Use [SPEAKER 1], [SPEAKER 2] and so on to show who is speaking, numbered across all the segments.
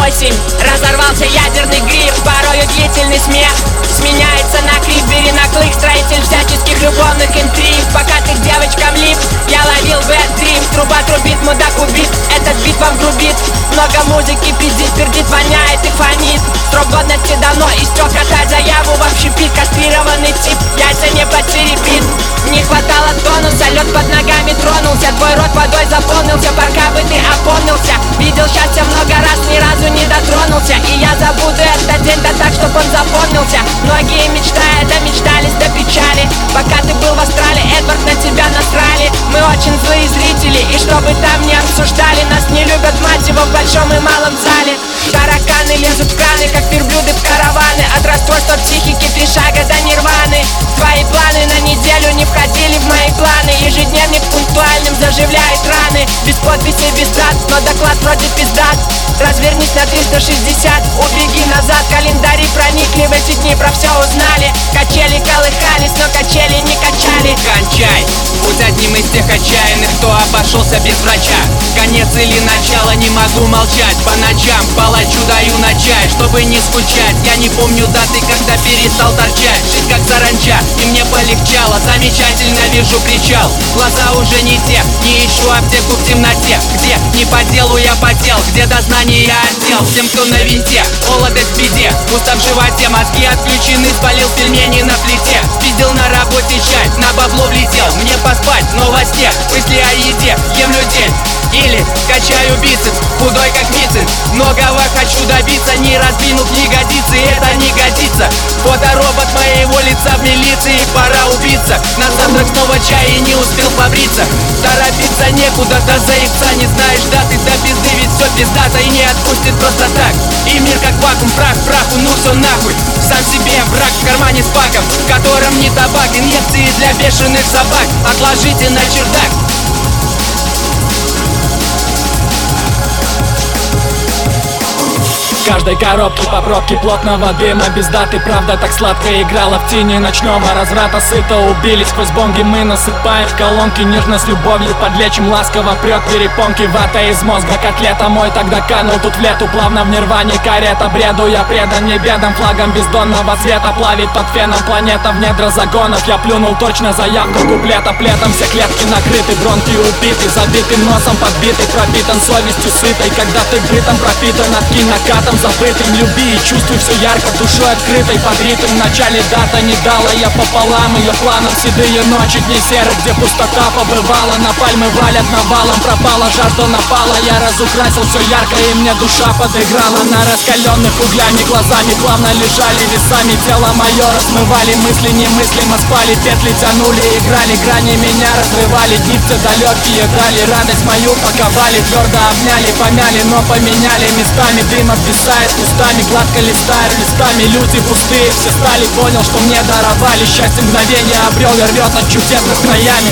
[SPEAKER 1] осень, разорвался ядерный гриб. Порою длительный смех сменяется на крик. Бери на клык, строитель всяческих любовных интриг. Пока ты к девочкам лип, я ловил bad dream. Труба трубит, мудак убит, этот бит вам грубит. Много музыки пиздит, пердит, воняет и фонит. Срок годности давно истек, катать заяву в общепит. Кастрированный тип, яйца не подцерепит. Не хватало тонуса, лед под ногами тронулся. Твой рот водой заполнился, пока бы ты опомнился. Видел счастье много раз, ни разу не дотронулся. И я забуду этот день, да так, чтоб он запомнился. Многие мечтая, домечтались до печали. Пока ты был в астрале, Эдвард, на тебя насрали. Мы очень злые зрители, и чтобы там не обсуждали. Нас не любят, мать его, в большом и малом зале. Тараканы лезут в краны, как верблюды в караваны. От расстройства психики 3 шага до нирваны. Твои планы на неделю не входили в мои планы. Ежедневник пунктуальным заживляет раны. Без подписи, без дат, но доклад вроде пиздат. Развернись на 360, убеги назад. Календари проникли в эти дни, про все узнали. Качели колыхались, но качели не качали.
[SPEAKER 2] Кончай, будь одним из тех отчаянных, кто обошелся без врача. Конец или начало, не могу молчать. По ночам палачу даю на чай, чтобы не скучать. Я не помню даты, когда перестал торчать. Жить как саранча, и мне полегчало. Замечательно вижу причал. Глаза уже не те, не ищу аптеку в темноте. Где не по делу я потел, где дознание я отдел. Всем, кто на винте, молодость в беде. Пусто в животе, мозги отключены, спалил пельмени на плите. Спиздил на работе чай, на бабло влетел. Мне поспать, но во сне мысли о еде. Ем людей или качаю бицепс, худой как мицин. Многого хочу добиться, не раздвинут ягодицы, это не годится. Фоторобот моего лица в милиции, пора убиться. На завтрак снова чай и не успел побриться. Торопиться некуда, до заебца не знаешь даты. До пизды ведь все пиздато и не отпустит просто так. И мир как вакуум, прах к праху, ну все нахуй. Сам себе враг в кармане с паком, в котором не табак. Инъекции для бешеных собак, отложите на чердак.
[SPEAKER 3] В каждой коробке по пробке плотного дыма. Без даты, правда так сладко играла в тени ночного разврата. Сыто убили, сквозь бонги мы насыпаем в колонки. Нежно с любовью подлечим, ласково прет перепонки. Вата из мозга, котлета мой тогда канул тут в лету. Плавно в нирване карета, бреду я предан не бедам. Флагом бездонного цвета плавит под феном планета. В недра загонов я плюнул точно заявку куплета. Плетом все клетки накрыты, бронки убиты. Забитым носом подбитый, пропитан совестью сытой. Когда ты бритом пропитан, откинь накатом забытым. Люби и чувствуй все ярко, душой открытой под ритм. В начале дата не дала я пополам ее планам. Седые ночи, дни серых, где пустота побывала. На пальмы валят навалом, пропала жажда напала. Я разукрасил все ярко и мне душа подыграла. На раскаленных углями глазами плавно лежали весами. Тело мое размывали, мысли немыслимо спали. Петли тянули, играли, грани меня разрывали. Дни все далекие дали, радость мою паковали. Твердо обняли, помяли, но поменяли местами. Дым обвисает кустами, гладко листает листами. Люди пустые, все стали, понял, что мне даровали. Счастье мгновение обрел и рвет от чудесных краями.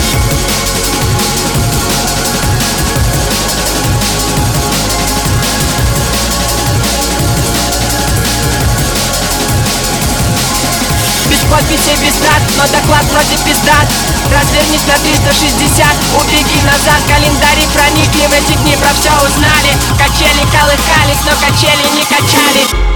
[SPEAKER 1] Подписи без дат, но доклад вроде пиздат. Развернись на 360, убеги назад. Календари проникли в эти дни, про все узнали. Качели колыхались, но качели не качали.